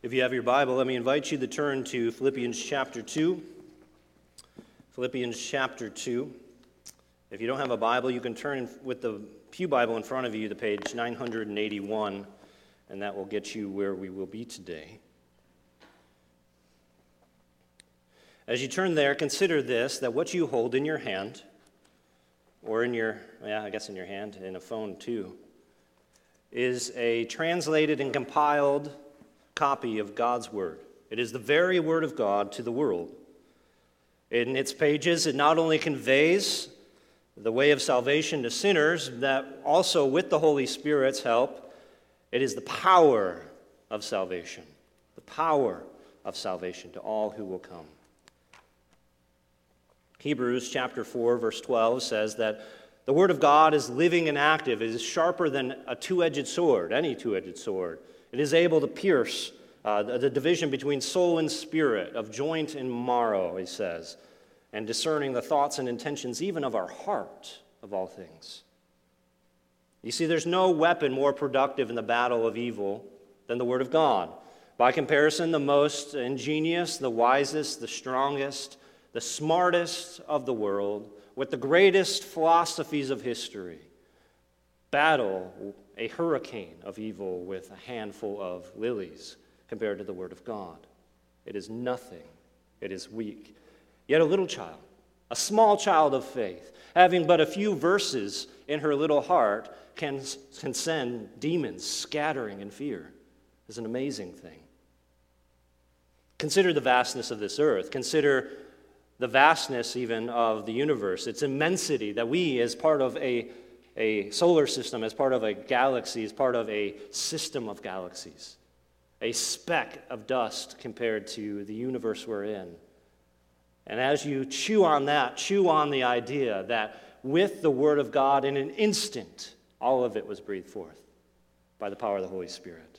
If you have your Bible, let me invite you to turn to Philippians chapter 2. Philippians chapter 2. If you don't have a Bible, you can turn with the Pew Bible in front of you to page 981, and that will get you where we will be today. As you turn there, consider this, that what you hold in your hand, or in your hand, in a phone too, is a translated and compiled copy of God's Word. It is the very Word of God to the world. In its pages, it not only conveys the way of salvation to sinners, that also with the Holy Spirit's help, it is the power of salvation. The power of salvation to all who will come. Hebrews chapter 4, verse 12 says that the Word of God is living and active. It is sharper than a two-edged sword, any two-edged sword. It is able to pierce the division between soul and spirit, of joint and marrow, he says, and discerning the thoughts and intentions even of our heart, of all things. You see, there's no weapon more productive in the battle of evil than the Word of God. By comparison, the most ingenious, the wisest, the strongest, the smartest of the world, with the greatest philosophies of history, battle a hurricane of evil with a handful of lilies compared to the Word of God. It is nothing. It is weak. Yet a little child, a small child of faith, having but a few verses in her little heart, can send demons scattering in fear. It's an amazing thing. Consider the vastness of this earth. Consider the vastness even of the universe, its immensity, that we, as part of a solar system, as part of a galaxy, as part of a system of galaxies, a speck of dust compared to the universe we're in. And as you chew on that, chew on the idea that with the Word of God, in an instant, all of it was breathed forth by the power of the Holy Spirit.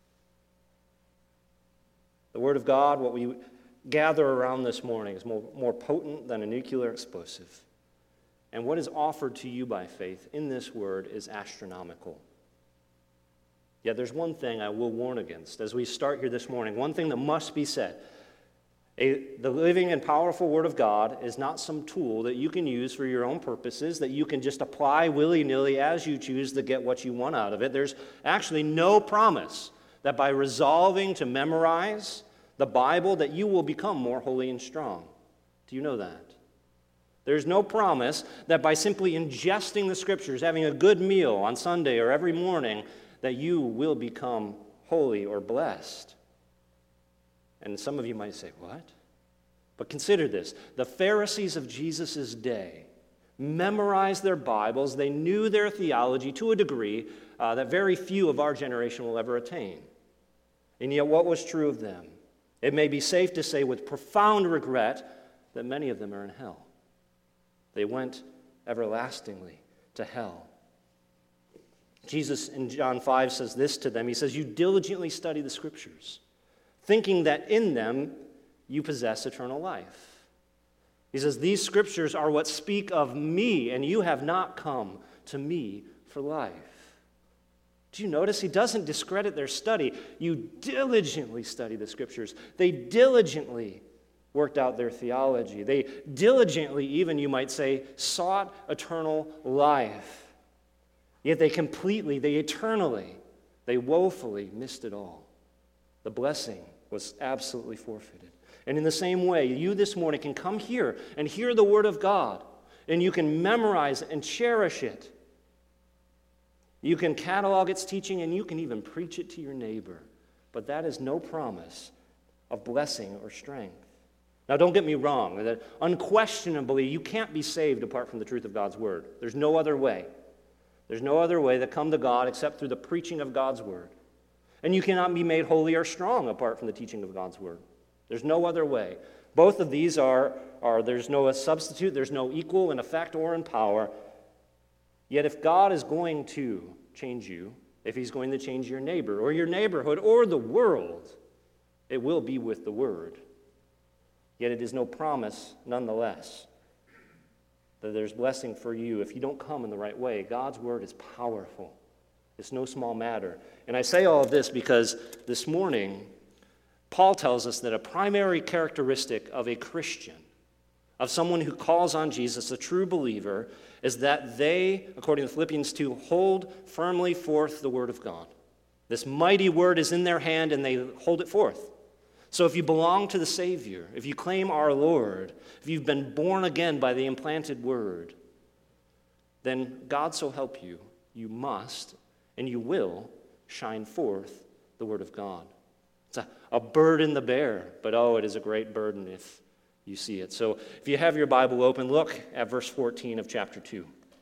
The Word of God, what we gather around this morning, is more potent than a nuclear explosive. And what is offered to you by faith in this Word is astronomical. Yet there's one thing I will warn against as we start here this morning, one thing that must be said. The living and powerful Word of God is not some tool that you can use for your own purposes, that you can just apply willy-nilly as you choose to get what you want out of it. There's actually no promise that by resolving to memorize the Bible that you will become more holy and strong. Do you know that? There's no promise that by simply ingesting the Scriptures, having a good meal on Sunday or every morning, that you will become holy or blessed. And some of you might say, what? But consider this. The Pharisees of Jesus' day memorized their Bibles. They knew their theology to a degree that very few of our generation will ever attain. And yet what was true of them? It may be safe to say with profound regret that many of them are in hell. They went everlastingly to hell. Jesus in John 5 says this to them. He says, you diligently study the Scriptures, thinking that in them you possess eternal life. He says, these Scriptures are what speak of me, and you have not come to me for life. Do you notice? He doesn't discredit their study. You diligently study the Scriptures. They diligently worked out their theology. They diligently, even you might say, sought eternal life. Yet they eternally, they woefully missed it all. The blessing was absolutely forfeited. And in the same way, you this morning can come here and hear the Word of God, and you can memorize and cherish it. You can catalog its teaching, and you can even preach it to your neighbor. But that is no promise of blessing or strength. Now, don't get me wrong. That unquestionably, you can't be saved apart from the truth of God's Word. There's no other way. There's no other way to come to God except through the preaching of God's Word. And you cannot be made holy or strong apart from the teaching of God's Word. There's no other way. Both of these are there's no substitute, there's no equal in effect or in power. Yet if God is going to change you, if He's going to change your neighbor or your neighborhood or the world, it will be with the Word. Yet it is no promise nonetheless that there's blessing for you if you don't come in the right way. God's Word is powerful. It's no small matter. And I say all of this because this morning Paul tells us that a primary characteristic of a Christian, of someone who calls on Jesus, a true believer, is that they, according to Philippians 2, hold firmly forth the word of God. This mighty word is in their hand and they hold it forth. So if you belong to the Savior, if you claim our Lord, if you've been born again by the implanted word, then God so help you, you must and you will shine forth the word of God. It's a burden to bear, but it is a great burden if you see it. So if you have your Bible open, look at verse 14 of chapter 2.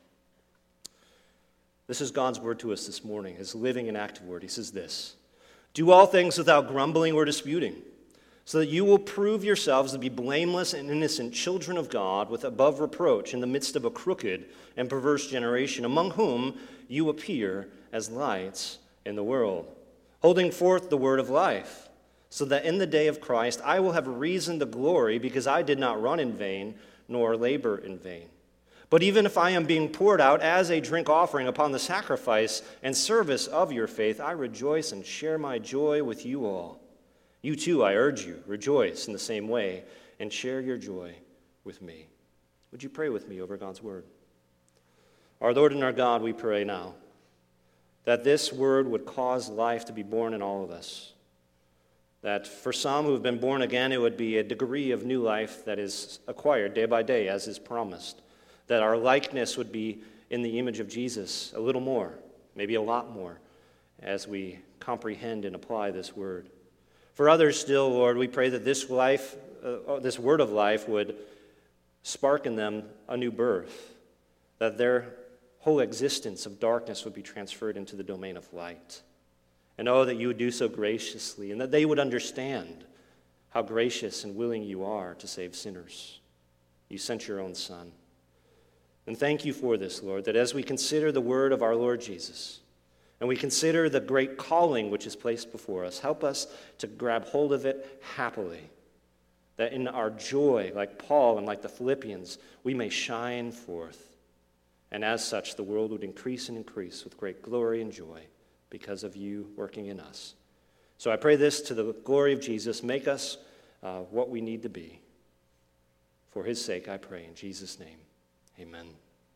This is God's word to us this morning, his living and active word. He says this: "Do all things without grumbling or disputing, so that you will prove yourselves to be blameless and innocent children of God, with above reproach in the midst of a crooked and perverse generation, among whom you appear as lights in the world, holding forth the word of life, so that in the day of Christ I will have reason to glory, because I did not run in vain, nor labor in vain. But even if I am being poured out as a drink offering upon the sacrifice and service of your faith, I rejoice and share my joy with you all. You too, I urge you, rejoice in the same way and share your joy with me." Would you pray with me over God's word? Our Lord and our God, we pray now that this word would cause life to be born in all of us. That for some who have been born again, it would be a degree of new life that is acquired day by day, as is promised. That our likeness would be in the image of Jesus a little more, maybe a lot more, as we comprehend and apply this word. For others still, Lord, we pray that this word of life would spark in them a new birth, that their whole existence of darkness would be transferred into the domain of light. And that you would do so graciously, and that they would understand how gracious and willing you are to save sinners. You sent your own Son. And thank you for this, Lord, that as we consider the word of our Lord Jesus, and we consider the great calling which is placed before us, help us to grab hold of it happily, that in our joy, like Paul and like the Philippians, we may shine forth. And as such, the world would increase and increase with great glory and joy because of you working in us. So I pray this to the glory of Jesus. Make us what we need to be. For his sake, I pray in Jesus' name. Amen.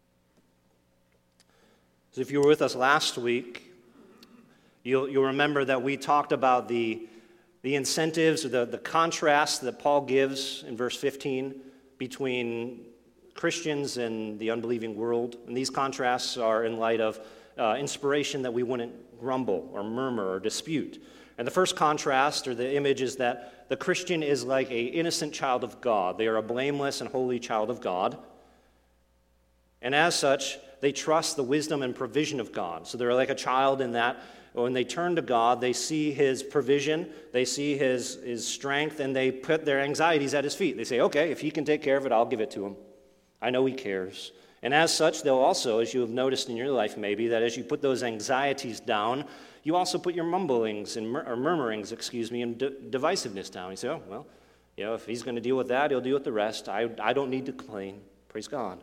So if you were with us last week, you'll remember that we talked about the incentives, or the contrast that Paul gives in verse 15 between Christians and the unbelieving world. And these contrasts are in light of inspiration that we wouldn't grumble or murmur or dispute. And the first contrast, or the image, is that the Christian is like an innocent child of God. They are a blameless and holy child of God. And as such, they trust the wisdom and provision of God. So they're like a child in that when they turn to God, they see his provision, they see his strength, and they put their anxieties at his feet. They say, okay, if he can take care of it, I'll give it to him. I know he cares. And as such, they'll also, as you have noticed in your life maybe, that as you put those anxieties down, you also put your mumblings and murmurings, and divisiveness down. You say, oh, well, if he's going to deal with that, he'll deal with the rest. I don't need to complain. Praise God.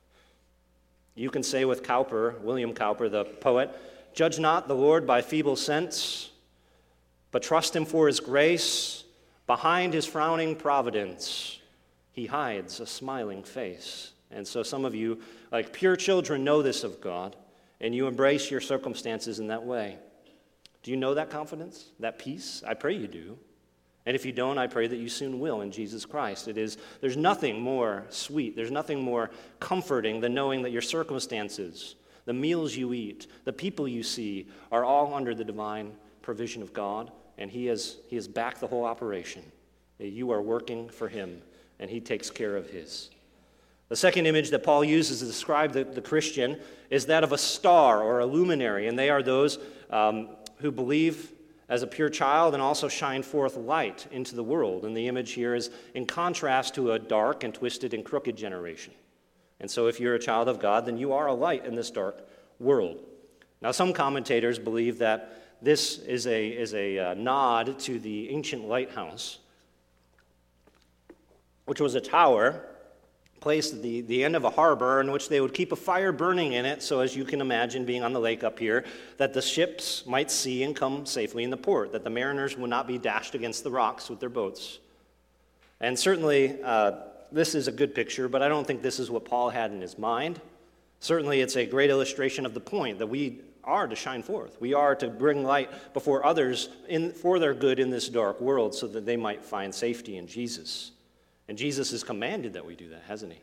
You can say with William Cowper, the poet, "Judge not the Lord by feeble sense, but trust him for his grace. Behind his frowning providence, he hides a smiling face." And so some of you, like pure children, know this of God, and you embrace your circumstances in that way. Do you know that confidence, that peace? I pray you do. And if you don't, I pray that you soon will in Jesus Christ. There's nothing more sweet, there's nothing more comforting than knowing that your circumstances, the meals you eat, the people you see, are all under the divine provision of God, and he has backed the whole operation. You are working for him, and he takes care of his. The second image that Paul uses to describe the Christian is that of a star or a luminary, and they are those who believe as a pure child and also shine forth light into the world. And the image here is in contrast to a dark and twisted and crooked generation. And so if you're a child of God, then you are a light in this dark world. Now, some commentators believe that this is a nod to the ancient lighthouse, which was a tower place at the end of a harbor in which they would keep a fire burning in it, so as you can imagine being on the lake up here, that the ships might see and come safely in the port, that the mariners would not be dashed against the rocks with their boats. And certainly, this is a good picture, but I don't think this is what Paul had in his mind. Certainly, it's a great illustration of the point that we are to shine forth. We are to bring light before others for their good in this dark world so that they might find safety in Jesus. And Jesus has commanded that we do that, hasn't he?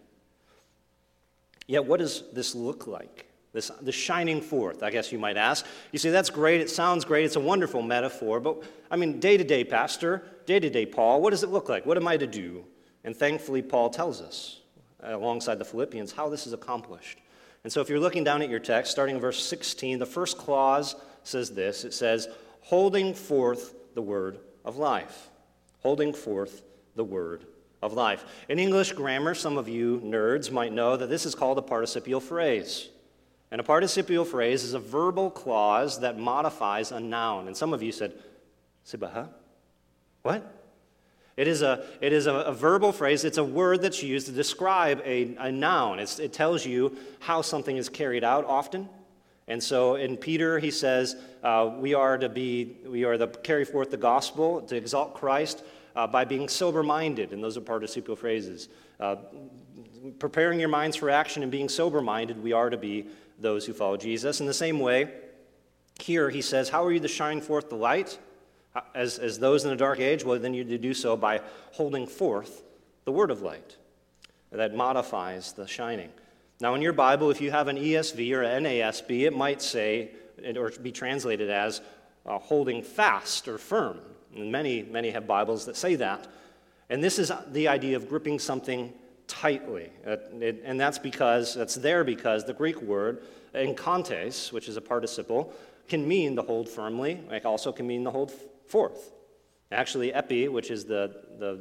Yet what does this look like? This shining forth, I guess you might ask. You say, that's great, it sounds great, it's a wonderful metaphor, but I mean, day-to-day, Pastor, day-to-day, Paul, what does it look like? What am I to do? And thankfully, Paul tells us, alongside the Philippians, how this is accomplished. And so if you're looking down at your text, starting in verse 16, the first clause says this. It says, holding forth the word of life. Holding forth the word of life. In English grammar, some of you nerds might know that this is called a participial phrase. And a participial phrase is a verbal clause that modifies a noun. And some of you said, Sibaha? What? It is a verbal phrase. It's a word that's used to describe a noun. It tells you how something is carried out often. And so in Peter, he says, we are to carry forth the gospel, to exalt Christ by being sober-minded. And those are participial phrases. Preparing your minds for action and being sober-minded, we are to be those who follow Jesus. In the same way, here he says, how are you to shine forth the light? As those in a dark age, well, then you do so by holding forth the word of light. That modifies the shining. Now, in your Bible, if you have an ESV or an NASB, it might say, or be translated as holding fast or firm. And many have Bibles that say that. And this is the idea of gripping something tightly. And that's because the Greek word, enkantes, which is a participle, can mean to hold firmly. It also can mean to hold forth. Actually, epi, which is the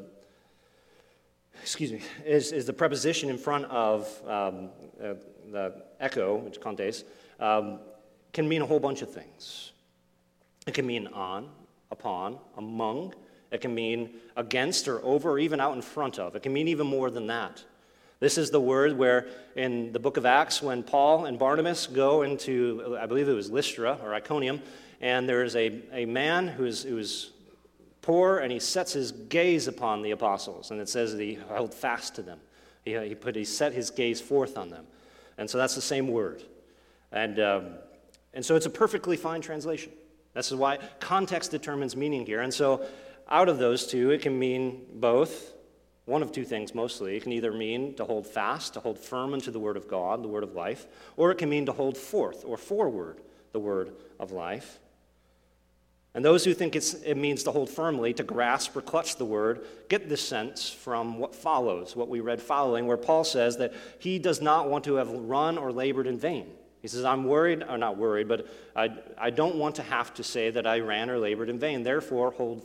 preposition in front of the echo, which kantes, can mean a whole bunch of things. It can mean on, upon, among. It can mean against or over or even out in front of. It can mean even more than that. This is the word where in the book of Acts, when Paul and Barnabas go into, I believe it was Lystra or Iconium, and there's a man who's poor, and he sets his gaze upon the apostles. And it says that he held fast to them. He set his gaze forth on them. And so that's the same word. And so it's a perfectly fine translation. This is why context determines meaning here. And so out of those two, it can mean both. One of two things mostly. It can either mean to hold fast, to hold firm into the word of God, the word of life, or it can mean to hold forth or forward the word of life. And those who think it means to hold firmly, to grasp or clutch the word, get this sense from what follows, what we read following, where Paul says that he does not want to have run or labored in vain. He says, I'm worried, or not worried, but I don't want to have to say that I ran or labored in vain. Therefore, hold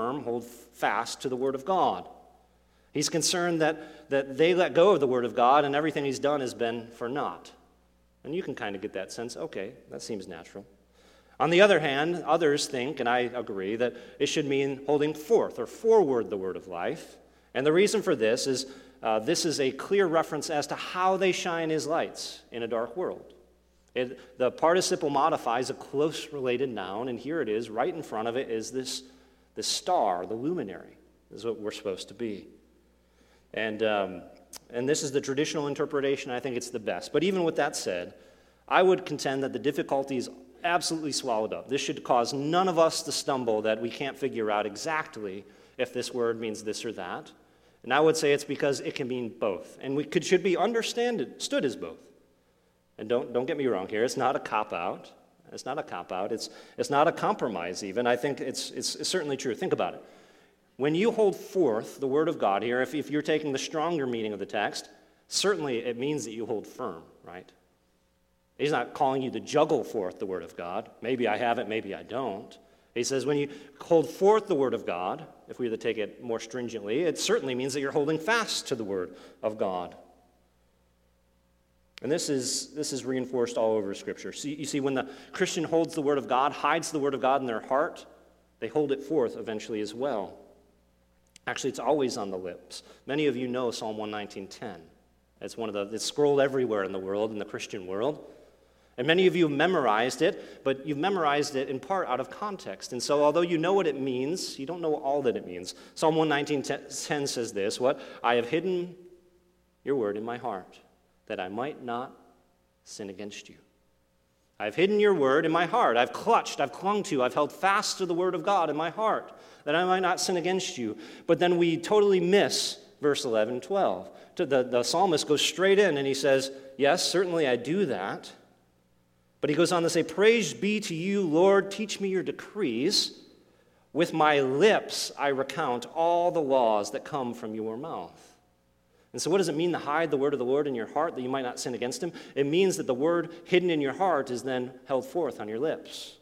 fast to the word of God. He's concerned that they let go of the word of God and everything he's done has been for naught. And you can kind of get that sense, okay, that seems natural. On the other hand, others think, and I agree, that it should mean holding forth or forward the word of life. And the reason for this is a clear reference as to how they shine as lights in a dark world. The participle modifies a close related noun, and here it is, right in front of it is this star, the luminary. This is what we're supposed to be. And this is the traditional interpretation. I think it's the best. But even with that said, I would contend that the difficulty is absolutely swallowed up. This should cause none of us to stumble that we can't figure out exactly if this word means this or that. And I would say it's because it can mean both. And should be understood as both. And don't get me wrong here. It's not a cop-out. It's not a cop-out. It's not a compromise even. I think it's certainly true. Think about it. When you hold forth the word of God here, if you're taking the stronger meaning of the text, certainly it means that you hold firm, right? He's not calling you to juggle forth the word of God. Maybe I have it, maybe I don't. He says when you hold forth the word of God, if we were to take it more stringently, it certainly means that you're holding fast to the word of God. And this is reinforced all over Scripture. You see, when the Christian holds the word of God, hides the word of God in their heart, they hold it forth eventually as well. Actually, it's always on the lips. Many of you know Psalm 119:10. It's scrolled everywhere in the world, in the Christian world. And many of you have memorized it, but you've memorized it in part out of context. And so although you know what it means, you don't know all that it means. Psalm 119:10 says this, what? I have hidden your word in my heart, that I might not sin against you. I've hidden your word in my heart. I've clung to, I've held fast to the word of God in my heart, that I might not sin against you. But then we totally miss verse 11, 12. The psalmist goes straight in and he says, yes, certainly I do that. But he goes on to say, praise be to you, Lord, teach me your decrees. With my lips I recount all the laws that come from your mouth. And so what does it mean to hide the word of the Lord in your heart that you might not sin against him? It means that the word hidden in your heart is then held forth on your lips.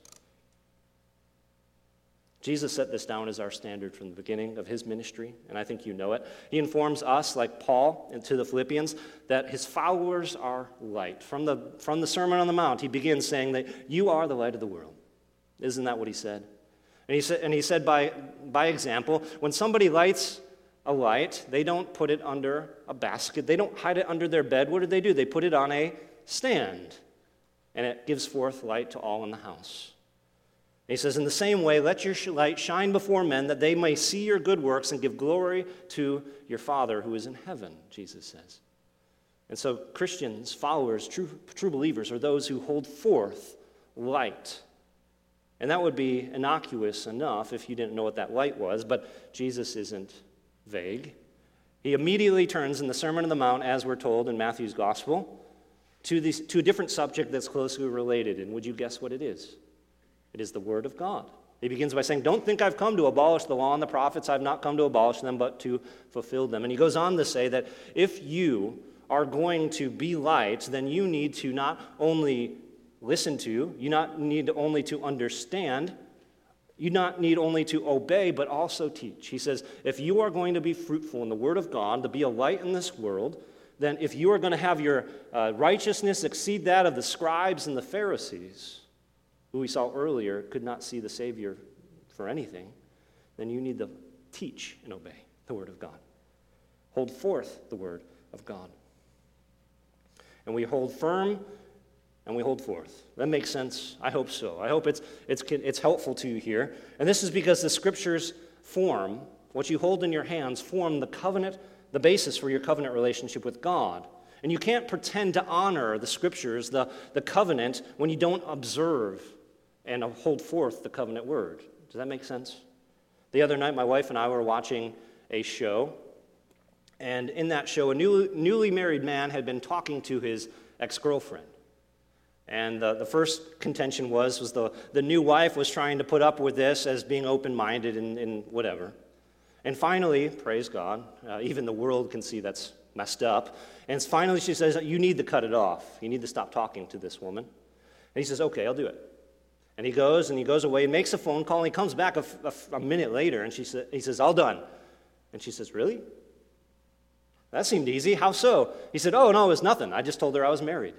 Jesus set this down as our standard from the beginning of his ministry, and I think you know it. He informs us, like Paul and to the Philippians, that his followers are light. From the Sermon on the Mount, he begins saying that you are the light of the world. Isn't that what he said? And he said by example, when somebody lights a light, they don't put it under a basket. They don't hide it under their bed. What do? They put it on a stand, and it gives forth light to all in the house. And he says, in the same way, let your light shine before men, that they may see your good works and give glory to your Father who is in heaven, Jesus says. And so Christians, followers, true believers are those who hold forth light. And that would be innocuous enough if you didn't know what that light was, but Jesus isn't vague. He immediately turns in the Sermon on the Mount, as we're told in Matthew's Gospel, to a different subject that's closely related. And would you guess what it is? It is the Word of God. He begins by saying, don't think I've come to abolish the law and the prophets. I've not come to abolish them, but to fulfill them. And he goes on to say that if you are going to be light, then you need to not only listen to, you not need only to understand, you not need only to obey, but also teach. He says, if you are going to be fruitful in the Word of God, to be a light in this world, then if you are going to have your righteousness exceed that of the scribes and the Pharisees, who we saw earlier could not see the Savior for anything, then you need to teach and obey the Word of God. Hold forth the Word of God. And we hold firm and we hold forth. That makes sense? I hope so. I hope it's helpful to you here. And this is because the Scriptures form, what you hold in your hands, form the covenant, the basis for your covenant relationship with God. And you can't pretend to honor the Scriptures, the covenant, when you don't observe and hold forth the covenant word. Does that make sense? The other night, my wife and I were watching a show, and in that show, a newly married man had been talking to his ex-girlfriend. And the first contention was the new wife was trying to put up with this as being open-minded and whatever. And finally, praise God, even the world can see that's messed up. And finally she says, you need to cut it off. You need to stop talking to this woman. And he says, okay, I'll do it. And he goes away and makes a phone call, and he comes back a minute later, and he says, all done. And she says, really? That seemed easy. How so? He said, oh, no, it was nothing. I just told her I was married.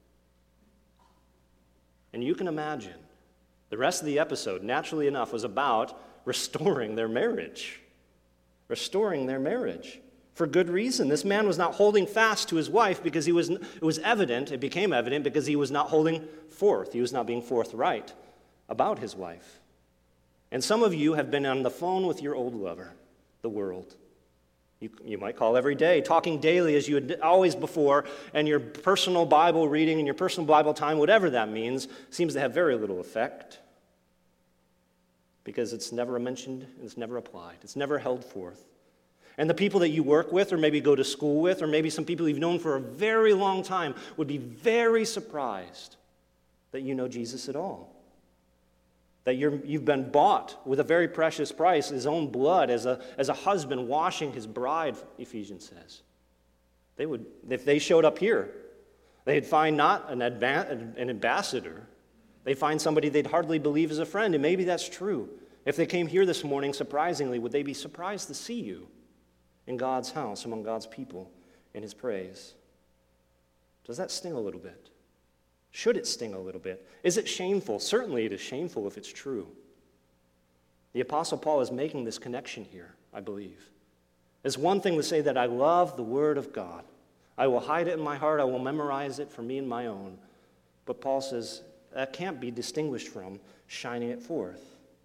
And you can imagine, the rest of the episode, naturally enough, was about restoring their marriage. Restoring their marriage. For good reason. This man was not holding fast to his wife because it became evident because he was not holding forth. He was not being forthright about his wife. And some of you have been on the phone with your old lover, the world. You might call every day, talking daily as you had always before, and your personal Bible reading and your personal Bible time, whatever that means, seems to have very little effect because it's never mentioned and it's never applied. It's never held forth. And the people that you work with or maybe go to school with or maybe some people you've known for a very long time would be very surprised that you know Jesus at all. That you've been bought with a very precious price, his own blood, as a husband washing his bride, Ephesians says. They would, if they showed up here, they'd find not an ambassador. They'd find somebody they'd hardly believe is a friend, and maybe that's true. If they came here this morning, surprisingly, would they be surprised to see you in God's house, among God's people, in his praise? Does that sting a little bit? Should it sting a little bit? Is it shameful? Certainly it is shameful if it's true. The Apostle Paul is making this connection here, I believe. It's one thing to say that I love the Word of God. I will hide it in my heart. I will memorize it for me and my own. But Paul says that can't be distinguished from shining it forth.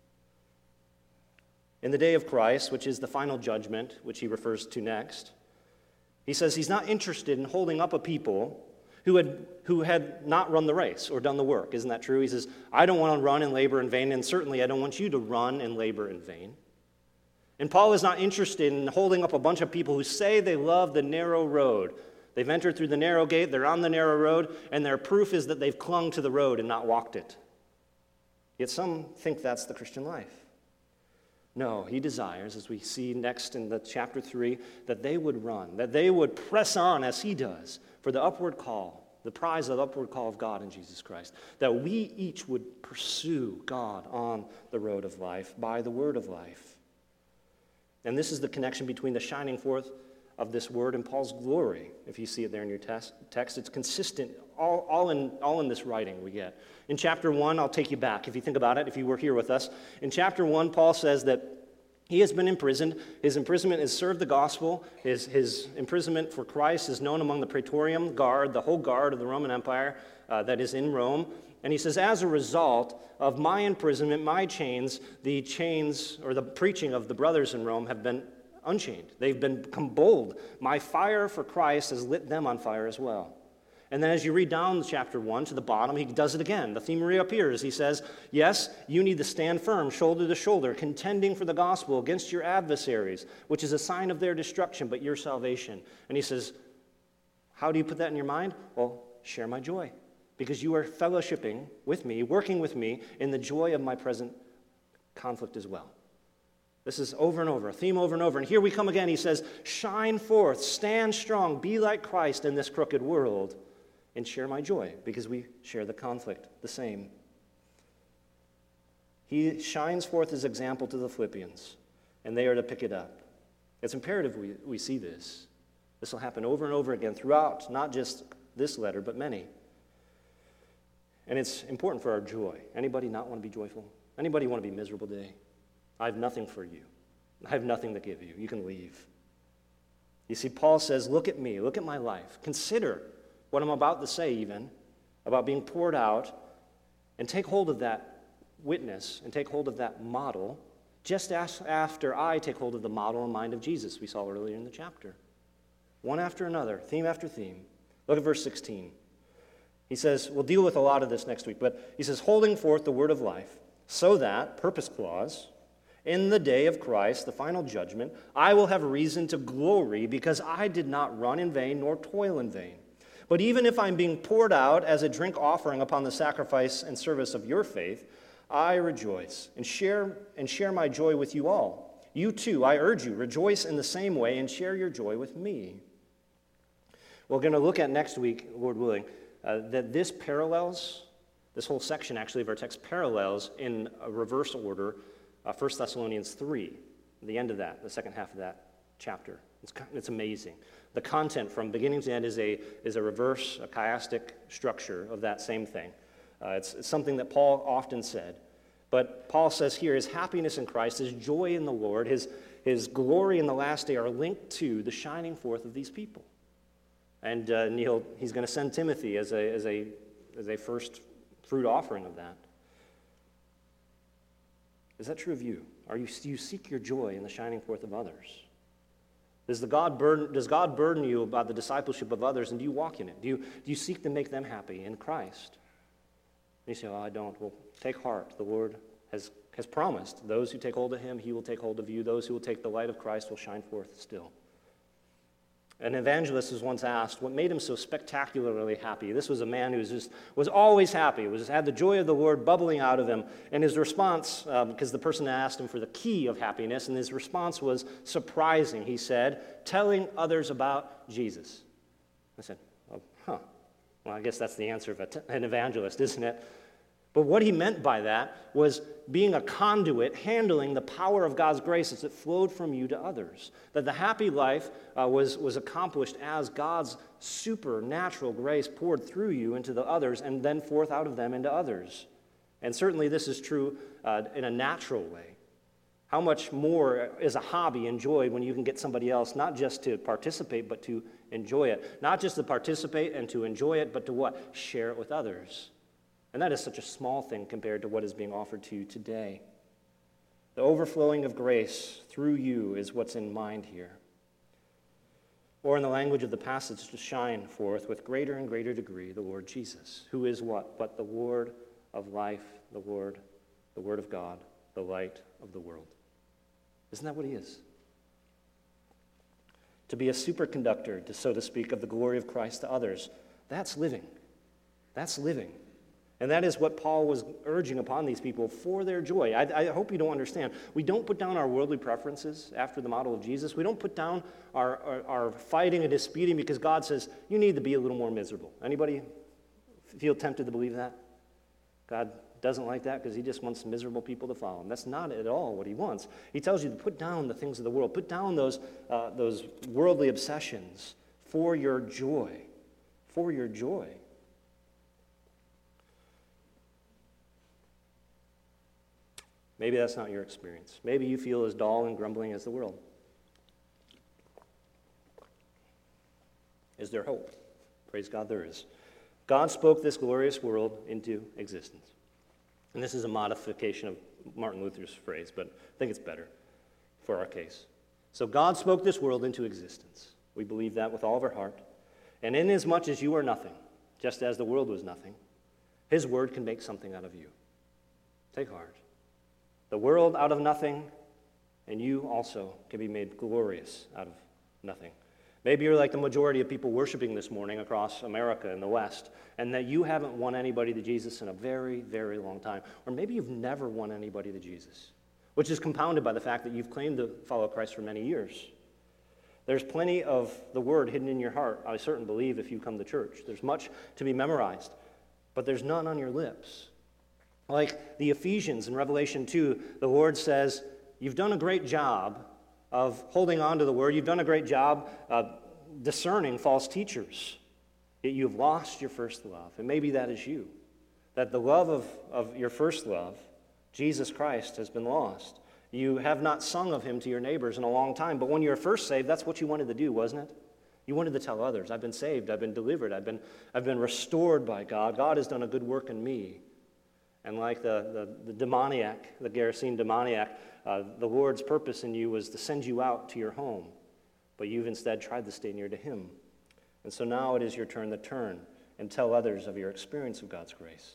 In the day of Christ, which is the final judgment, which he refers to next, he says he's not interested in holding up a people who had not run the race or done the work. Isn't that true? He says, I don't want to run and labor in vain, and certainly I don't want you to run and labor in vain. And Paul is not interested in holding up a bunch of people who say they love the narrow road. They've entered through the narrow gate, they're on the narrow road, and their proof is that they've clung to the road and not walked it. Yet some think that's the Christian life. No, he desires, as we see next in the chapter 3, that they would run, that they would press on as he does for the upward call, the prize of the upward call of God in Jesus Christ, that we each would pursue God on the road of life by the word of life. And this is the connection between the shining forth of this word and Paul's glory. If you see it there in your text, it's consistent, all in this writing we get. In chapter 1, I'll take you back, if you think about it, if you were here with us. In chapter 1, Paul says that he has been imprisoned. His imprisonment has served the gospel. His imprisonment for Christ is known among the Praetorium Guard, the whole guard of the Roman Empire that is in Rome. And he says, as a result of my imprisonment, my chains, the chains or the preaching of the brothers in Rome have been unchained. They've become bold. My fire for Christ has lit them on fire as well. And then as you read down chapter 1 to the bottom, he does it again. The theme reappears. He says, yes, you need to stand firm, shoulder to shoulder, contending for the gospel against your adversaries, which is a sign of their destruction, but your salvation. And he says, how do you put that in your mind? Well, share my joy, because you are fellowshipping with me, working with me in the joy of my present conflict as well. This is over and over, a theme over and over. And here we come again. He says, shine forth, stand strong, be like Christ in this crooked world, and share my joy, because we share the conflict the same. He shines forth his example to the Philippians, and they are to pick it up. It's imperative we see this. This will happen over and over again throughout, not just this letter, but many. And it's important for our joy. Anybody not want to be joyful? Anybody want to be miserable today? I have nothing for you. I have nothing to give you. You can leave. You see, Paul says, look at me, look at my life. Consider what I'm about to say even, about being poured out, and take hold of that witness, and take hold of that model, just after I take hold of the model and mind of Jesus we saw earlier in the chapter. One after another, theme after theme. Look at verse 16. He says, we'll deal with a lot of this next week, but he says, holding forth the word of life, so that, purpose clause, in the day of Christ, the final judgment, I will have reason to glory because I did not run in vain nor toil in vain. But even if I'm being poured out as a drink offering upon the sacrifice and service of your faith, I rejoice and share my joy with you all. You too, I urge you, rejoice in the same way and share your joy with me. We're going to look at next week, Lord willing, that this whole section actually of our text parallels in a reverse order 1 Thessalonians 3, the end of that, the second half of that chapter. It's amazing. The content from beginning to end is a reverse, a chiastic structure of that same thing. It's something that Paul often said. But Paul says here his happiness in Christ, his joy in the Lord, his glory in the last day are linked to the shining forth of these people. And he's going to send Timothy as a first fruit offering of that. Is that true of you? Do you seek your joy in the shining forth of others? Does God burden you about the discipleship of others, and do you walk in it? Do you seek to make them happy in Christ? And you say, I don't. Well, take heart. The Lord has promised. Those who take hold of him, he will take hold of you. Those who will take the light of Christ will shine forth still. An evangelist was once asked what made him so spectacularly happy. This was a man who was always happy, had the joy of the Lord bubbling out of him. And his response, because the person asked him for the key of happiness, and his response was surprising. He said, telling others about Jesus. I said, well, I guess that's the answer of an evangelist, isn't it? But what he meant by that was being a conduit, handling the power of God's grace as it flowed from you to others. That the happy life was accomplished as God's supernatural grace poured through you into the others and then forth out of them into others. And certainly this is true in a natural way. How much more is a hobby enjoyed when you can get somebody else not just to participate, but to enjoy it? Not just to participate and to enjoy it, but to what? Share it with others. And that is such a small thing compared to what is being offered to you today. The overflowing of grace through you is what's in mind here. Or in the language of the passage, to shine forth with greater and greater degree the Lord Jesus, who is what? But the Lord of life, the Word of God, the light of the world. Isn't that what he is? To be a superconductor, so to speak, of the glory of Christ to others, that's living. That's living. And that is what Paul was urging upon these people for their joy. I hope you don't understand. We don't put down our worldly preferences after the model of Jesus. We don't put down our fighting and disputing because God says, you need to be a little more miserable. Anybody feel tempted to believe that? God doesn't like that because he just wants miserable people to follow him. That's not at all what he wants. He tells you to put down the things of the world. Put down those worldly obsessions for your joy. For your joy. Maybe that's not your experience. Maybe you feel as dull and grumbling as the world. Is there hope? Praise God, there is. God spoke this glorious world into existence. And this is a modification of Martin Luther's phrase, but I think it's better for our case. So God spoke this world into existence. We believe that with all of our heart. And inasmuch as you are nothing, just as the world was nothing, his word can make something out of you. Take heart. The world out of nothing, and you also can be made glorious out of nothing. Maybe you're like the majority of people worshiping this morning across America and the West, and that you haven't won anybody to Jesus in a very, very long time. Or maybe you've never won anybody to Jesus, which is compounded by the fact that you've claimed to follow Christ for many years. There's plenty of the word hidden in your heart, I certainly believe, if you come to church. There's much to be memorized, but there's none on your lips. Like the Ephesians in Revelation 2, the Lord says, you've done a great job of holding on to the word. You've done a great job discerning false teachers. Yet you've lost your first love. And maybe that is you. That the love of your first love, Jesus Christ, has been lost. You have not sung of him to your neighbors in a long time. But when you were first saved, that's what you wanted to do, wasn't it? You wanted to tell others, I've been saved, I've been delivered, I've been restored by God. God has done a good work in me. And like the demoniac, the Gerasene demoniac, the Lord's purpose in you was to send you out to your home. But you've instead tried to stay near to him. And so now it is your turn to turn and tell others of your experience of God's grace.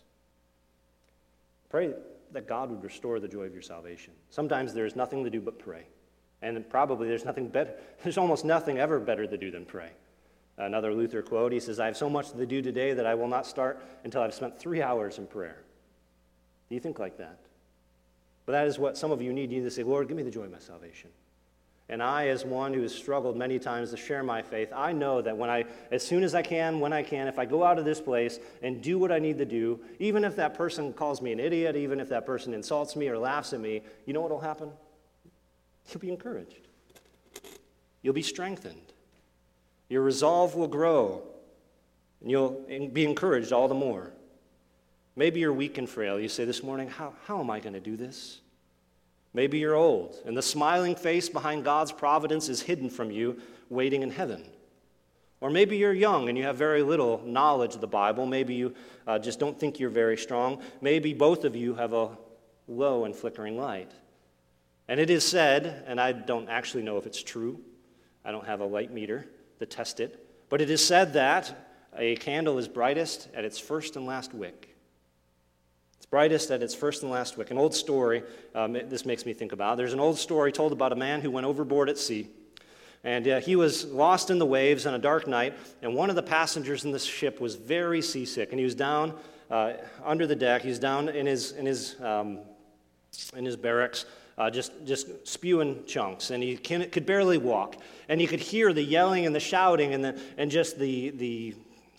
Pray that God would restore the joy of your salvation. Sometimes there's nothing to do but pray. And probably there's almost nothing ever better to do than pray. Another Luther quote, he says, I have so much to do today that I will not start until I've spent 3 hours in prayer. Do you think like that? But that is what some of you need. You need to say, Lord, give me the joy of my salvation. And I, as one who has struggled many times to share my faith, I know that as soon as I can, when I can, if I go out of this place and do what I need to do, even if that person calls me an idiot, even if that person insults me or laughs at me, you know what will happen? You'll be encouraged. You'll be strengthened. Your resolve will grow, and you'll be encouraged all the more. Maybe you're weak and frail. You say this morning, how am I going to do this? Maybe you're old, and the smiling face behind God's providence is hidden from you, waiting in heaven. Or maybe you're young and you have very little knowledge of the Bible. Maybe you just don't think you're very strong. Maybe both of you have a low and flickering light. And it is said, and I don't actually know if it's true, I don't have a light meter to test it, but it is said that a candle is brightest at its first and last wick. It's brightest at its first and last wick. An old story, this makes me think about. There's an old story told about a man who went overboard at sea. And he was lost in the waves on a dark night, and one of the passengers in this ship was very seasick, and he was down under the deck. He was down in his barracks, just spewing chunks, and he could barely walk. And you could hear the yelling and the shouting and just the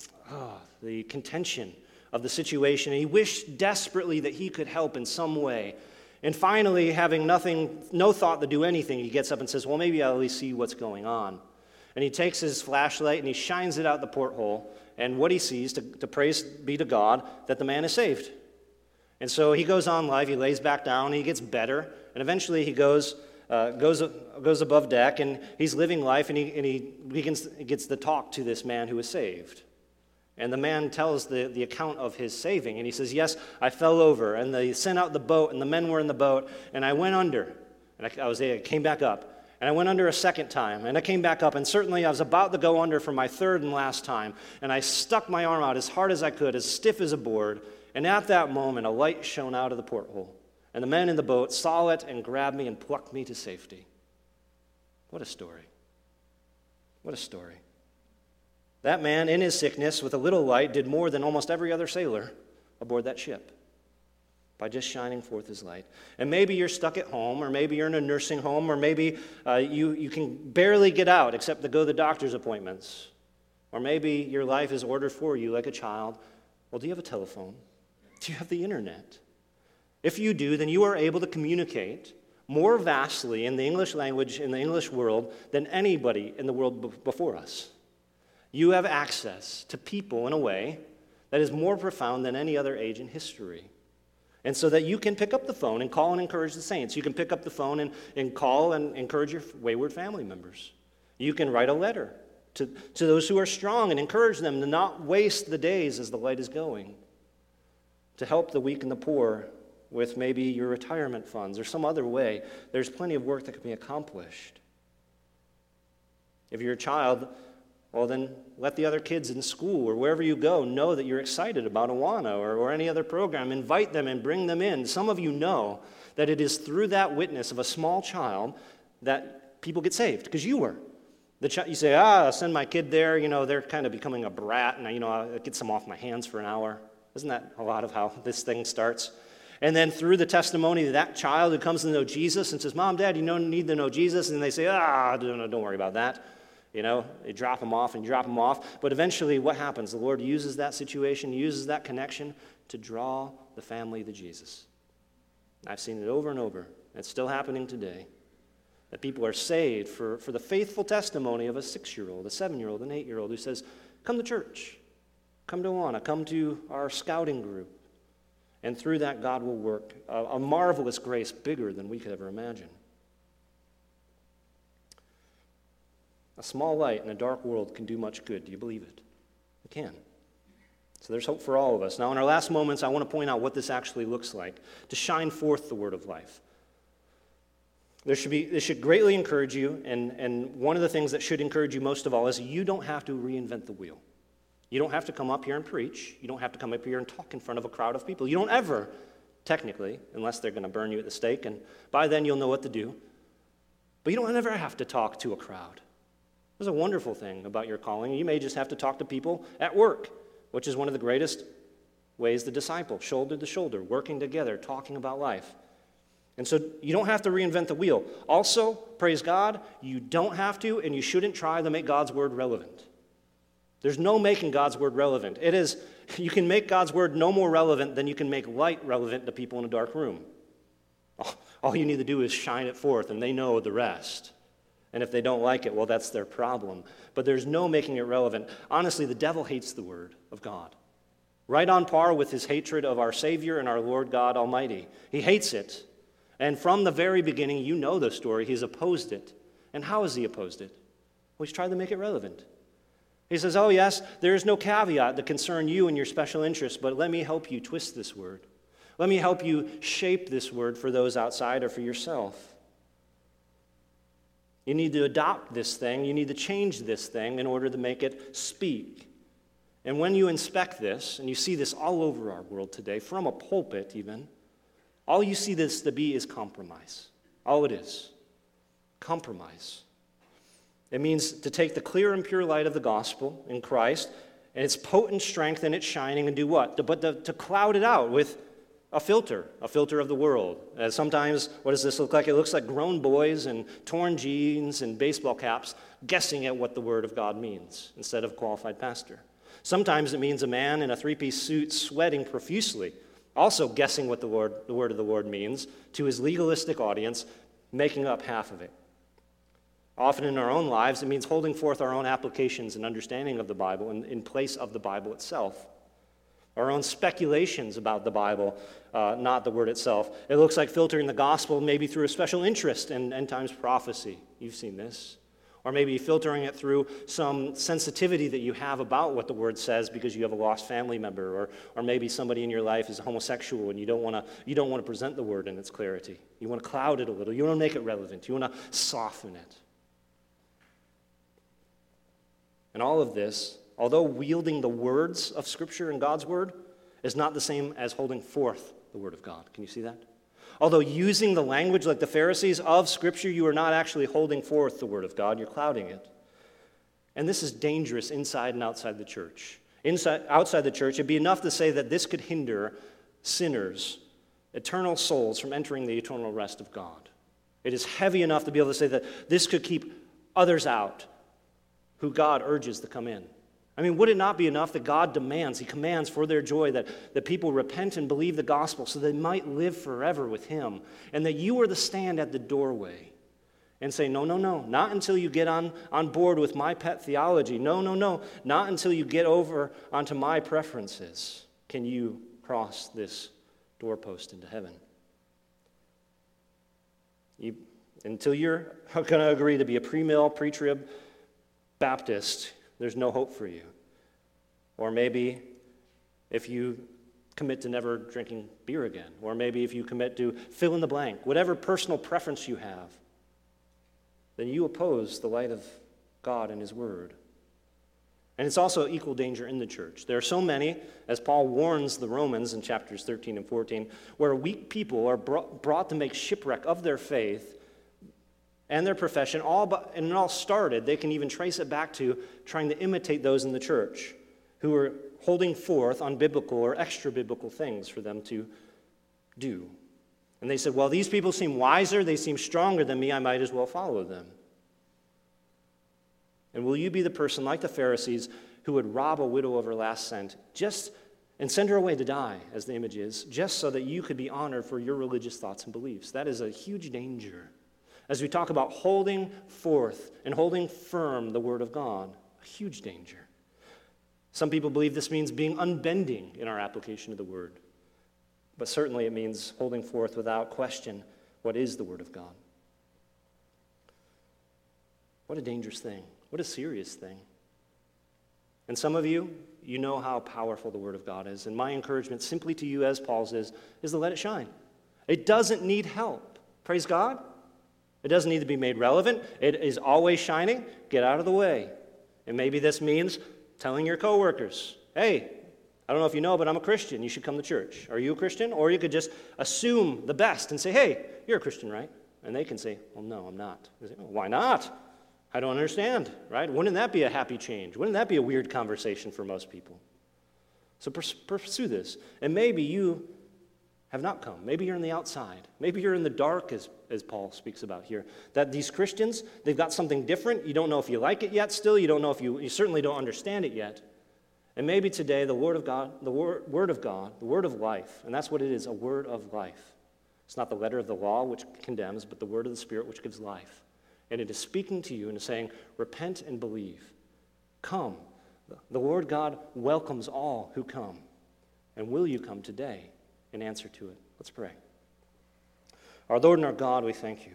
contention of the situation. And he wished desperately that he could help in some way. And finally, having no thought to do anything, he gets up and says, well, maybe I'll at least see what's going on. And he takes his flashlight and he shines it out the porthole. And what he sees, to praise be to God, that the man is saved. And so he goes on life, he lays back down, he gets better, And eventually he goes above deck, and he's living life, and he gets to talk to this man who is saved. And the man tells the account of his saving, and he says, yes, I fell over, and they sent out the boat, and the men were in the boat, and I went under, and I came back up. And I went under a second time, and I came back up, and certainly I was about to go under for my third and last time, and I stuck my arm out as hard as I could, as stiff as a board, and at that moment a light shone out of the porthole, and the men in the boat saw it and grabbed me and plucked me to safety. What a story. What a story. That man, in his sickness, with a little light, did more than almost every other sailor aboard that ship, by just shining forth his light. And maybe you're stuck at home, or maybe you're in a nursing home, or maybe you can barely get out except to go to the doctor's appointments. Or maybe your life is ordered for you like a child. Well, do you have a telephone? Do you have the internet? If you do, then you are able to communicate more vastly in the English language, in the English world, than anybody in the world before us. You have access to people in a way that is more profound than any other age in history. And so that you can pick up the phone and call and encourage the saints. You can pick up the phone and call and encourage your wayward family members. You can write a letter to those who are strong and encourage them to not waste the days as the light is going. To help the weak and the poor with maybe your retirement funds or some other way. There's plenty of work that can be accomplished. If you're a child, well, then let the other kids in school or wherever you go know that you're excited about Awana or any other program. Invite them and bring them in. Some of you know that it is through that witness of a small child that people get saved, because you were. You say, I'll send my kid there. They're kind of becoming a brat, and it gets them off my hands for an hour. Isn't that a lot of how this thing starts? And then through the testimony of that child who comes to know Jesus and says, Mom, Dad, you don't need to know Jesus. And they say, don't worry about that. They drop them off and drop them off. But eventually what happens? The Lord uses that situation, uses that connection to draw the family to Jesus. I've seen it over and over. It's still happening today. That people are saved for the faithful testimony of a 6-year-old, a 7-year-old, an 8-year-old who says, come to church, come to Awana, come to our scouting group. And through that, God will work a marvelous grace bigger than we could ever imagine. A small light in a dark world can do much good. Do you believe it? It can. So there's hope for all of us. Now, in our last moments, I want to point out what this actually looks like, to shine forth the word of life. This should greatly encourage you, and one of the things that should encourage you most of all is you don't have to reinvent the wheel. You don't have to come up here and preach. You don't have to come up here and talk in front of a crowd of people. You don't ever, technically, unless they're going to burn you at the stake, and by then you'll know what to do. But you don't ever have to talk to a crowd. There's a wonderful thing about your calling. You may just have to talk to people at work, which is one of the greatest ways to disciple, shoulder to shoulder, working together, talking about life. And so you don't have to reinvent the wheel. Also, praise God, you don't have to and you shouldn't try to make God's word relevant. There's no making God's word relevant. You can make God's word no more relevant than you can make light relevant to people in a dark room. All you need to do is shine it forth, and they know the rest. And if they don't like it, well, that's their problem. But there's no making it relevant. Honestly, the devil hates the word of God. Right on par with his hatred of our Savior and our Lord God Almighty. He hates it. And from the very beginning, you know the story, he's opposed it. And how has he opposed it? Well, he's tried to make it relevant. He says, oh yes, there is no caveat that concern you and your special interests, but let me help you twist this word. Let me help you shape this word for those outside or for yourself. You need to adopt this thing. You need to change this thing in order to make it speak. And when you inspect this, and you see this all over our world today, from a pulpit even, all you see this to be is compromise. All it is. Compromise. It means to take the clear and pure light of the gospel in Christ and its potent strength and its shining, and do what? To cloud it out with a filter of the world. Sometimes, what does this look like? It looks like grown boys in torn jeans and baseball caps guessing at what the word of God means instead of a qualified pastor. Sometimes it means a man in a 3-piece suit sweating profusely, also guessing what the word of the Lord means to his legalistic audience, making up half of it. Often in our own lives, it means holding forth our own applications and understanding of the Bible in place of the Bible itself. our own speculations about the Bible, not the Word itself. It looks like filtering the gospel maybe through a special interest in end times prophecy. You've seen this. Or maybe filtering it through some sensitivity that you have about what the Word says because you have a lost family member, or maybe somebody in your life is homosexual and you don't want to present the Word in its clarity. You want to cloud it a little. You want to make it relevant. You want to soften it. And all of this, although wielding the words of Scripture and God's Word, is not the same as holding forth the Word of God. Can you see that? Although using the language like the Pharisees of Scripture, you are not actually holding forth the Word of God, you're clouding it. And this is dangerous inside and outside the church. Outside the church, it'd be enough to say that this could hinder sinners, eternal souls, from entering the eternal rest of God. It is heavy enough to be able to say that this could keep others out who God urges to come in. I mean, would it not be enough that God demands, He commands for their joy that people repent and believe the gospel so they might live forever with Him, and that you are to stand at the doorway and say, no, not until you get on board with my pet theology. No, not until you get over onto my preferences can you cross this doorpost into heaven. Until you're going to agree to be a pre-mill, pre-trib Baptist, there's no hope for you. Or maybe if you commit to never drinking beer again, or maybe if you commit to fill in the blank, whatever personal preference you have, then you oppose the light of God and His Word. And it's also equal danger in the church. There are so many, as Paul warns the Romans in chapters 13 and 14, where weak people are brought to make shipwreck of their faith and their profession, and it all started, they can even trace it back to trying to imitate those in the church who are holding forth unbiblical or extra-biblical things for them to do. And they said, well, these people seem wiser, they seem stronger than me, I might as well follow them. And will you be the person like the Pharisees who would rob a widow of her last cent and send her away to die, as the image is, just so that you could be honored for your religious thoughts and beliefs? That is a huge danger. As we talk about holding forth and holding firm the Word of God, a huge danger. Some people believe this means being unbending in our application of the Word. But certainly it means holding forth without question what is the Word of God. What a dangerous thing. What a serious thing. And some of you, you know how powerful the Word of God is. And my encouragement simply to you, as Paul's is to let it shine. It doesn't need help. Praise God. It doesn't need to be made relevant. It is always shining. Get out of the way. And maybe this means telling your coworkers, hey, I don't know if you know, but I'm a Christian. You should come to church. Are you a Christian? Or you could just assume the best and say, hey, you're a Christian, right? And they can say, well, no, I'm not. They say, well, why not? I don't understand, right? Wouldn't that be a happy change? Wouldn't that be a weird conversation for most people? So pursue this. And maybe you have not come. Maybe you're on the outside. Maybe you're in the dark, as Paul speaks about here. That these Christians, they've got something different. You don't know if you like it yet still. You don't know if you certainly don't understand it yet. And maybe today the Word of God, the Word of life, and that's what it is, a word of life. It's not the letter of the law which condemns, but the word of the Spirit which gives life. And it is speaking to you and is saying, repent and believe. Come. The Lord God welcomes all who come. And will you come today in answer to it? Let's pray. Our Lord and our God, we thank you.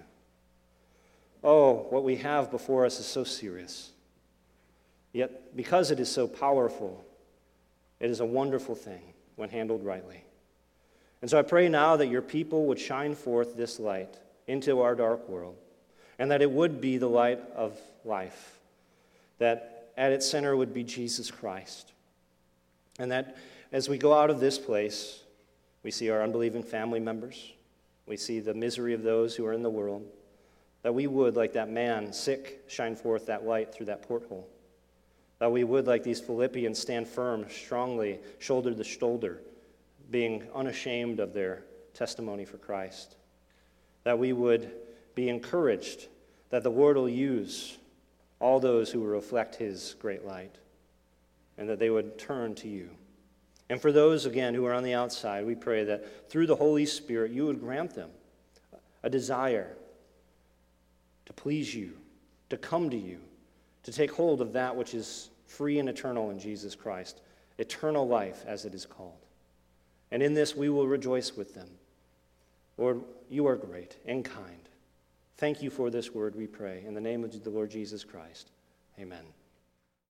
Oh, what we have before us is so serious. Yet, because it is so powerful, it is a wonderful thing when handled rightly. And so I pray now that your people would shine forth this light into our dark world, and that it would be the light of life, that at its center would be Jesus Christ, and that as we go out of this place, we see our unbelieving family members, we see the misery of those who are in the world, that we would, like that man sick, shine forth that light through that porthole. That we would, like these Philippians, stand firm, strongly, shoulder to shoulder, being unashamed of their testimony for Christ. That we would be encouraged that the Lord will use all those who will reflect His great light, and that they would turn to you. And for those, again, who are on the outside, we pray that through the Holy Spirit, you would grant them a desire to please you, to come to you, to take hold of that which is free and eternal in Jesus Christ, eternal life as it is called. And in this we will rejoice with them. Lord, you are great and kind. Thank you for this word, we pray. In the name of the Lord Jesus Christ, amen.